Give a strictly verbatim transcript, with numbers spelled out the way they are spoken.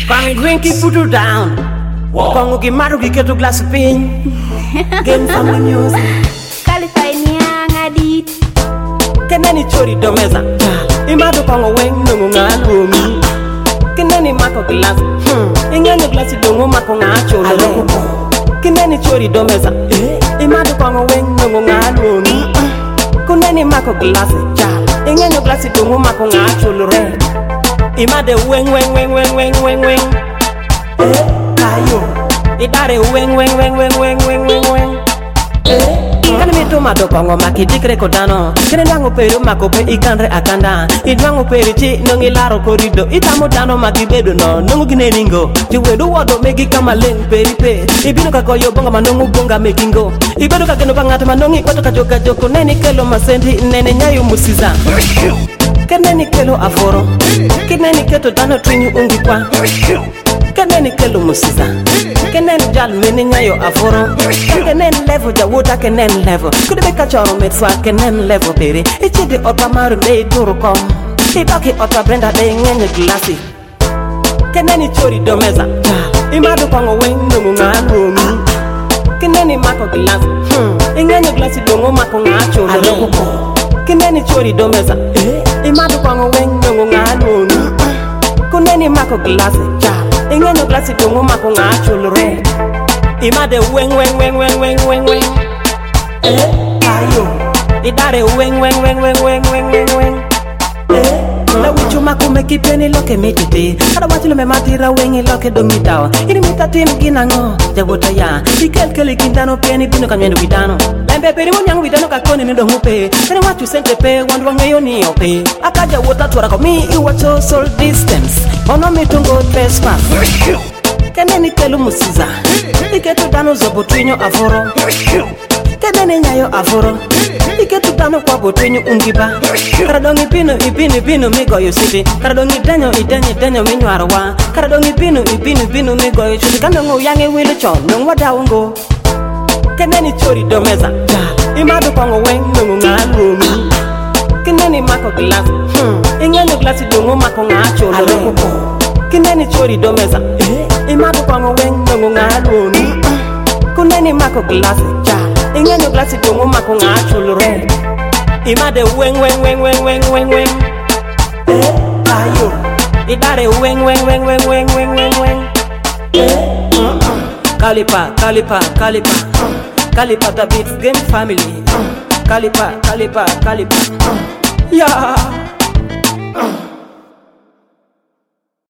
Kwang drink it put her down. Kwang ugi maru gi keto glass pin. Game family music. California ngadit. Kenani chori domeza. Imado kwang weng nungu ngalu mi. Kenani mako glass. Inganyo glass dungu mako ngacho lo. Kenani chori domeza. Imado kwang weng nungu ngalu mi. Kunani mako glass. Inganyo glass dungu mako ngacho lo re. Imade weng weng weng weng weng weng weng. Eh, ayo. Idare weng weng weng weng weng weng weng weng. Eh, kani mito mado kongo makitikre kodano. Kene nango peru makope ikanre akanda. Idwango peri chi nongi laro korido. Itamo dano magibedo no nongo gineningo. Jiwedu wado megi kama leng peri pe. Ibino kakoyo bonga manongo bonga mekingo. Ibedo kakeno pangata manongi kwato kajoka joko. Neni kelo masendi nene nyayo musiza. Keneni kelo aforo. Keneni keto dano trinyu ungi kwa. Keneni kelo musiza. Keneni jal meni nyayo aforo. Keneni level ja wuta keneni level. Kude beka choro metfwa keneni level pere. Ichidi ota maru dey turu kom. Ibaki ota brenda dey ngenye glasi. Keneni chori domeza. Imado kwango weng nungu ngalu mi. Keneni mako glasi. Ingenye glasi dungu mako ngacho lo. Keneni chori domeza. Imado kwango weng nungu ngalu mi. Kuneni mako glasi. Ingenyo glasi dungu mako ngacho lo re. Imade weng weng weng weng weng weng weng. Eh, ayo. Idare weng weng weng weng weng weng weng weng. Eh, la wichu mako meki peni loke mitite. Kada wachilo me matira wengi loke domitawa. Ini mita tim ginango jagota ya. Ikel kele kindano peni bino kanyendo widano. Lembe peri wonyang widano kakoni nindo ngupe. Kene wachu sente pe wandu wangeyo ni ope. Akaja wota tuara komi iwa social distance. Ono mitungo trespass. Keneni kelu musiza. Iketu dano zobo twinyo aforo. Keneni nyayo aforo. Iketu dano kwa botwinyo ungiba. Karadongi pino ipino ipino migoyo city. Karadongi denyo idenyo denyo minywarwa. Karadongi pino ipino ipino migoyo city. Kanongo yange wile chon nung wadawungo. Keneni chori domeza. Imado kwango weng nungu ngalu mi. Keneni mako glass. Ingenyo glasi dungu mako ngacho lo. Keneni chori domeza. Imado kwango weng nungu ngalu mi. Kuneni mako glass. Ingenyo glasi dungu mako ngacho lo re. Imade weng weng weng weng weng weng weng. Eh, ayo. Idare weng weng weng weng weng weng weng weng. Eh, Kalipa, Kalipa, Kalipa. Kalipa the beats game family. Kalipa, Kalipa, Kalipa. Yeah.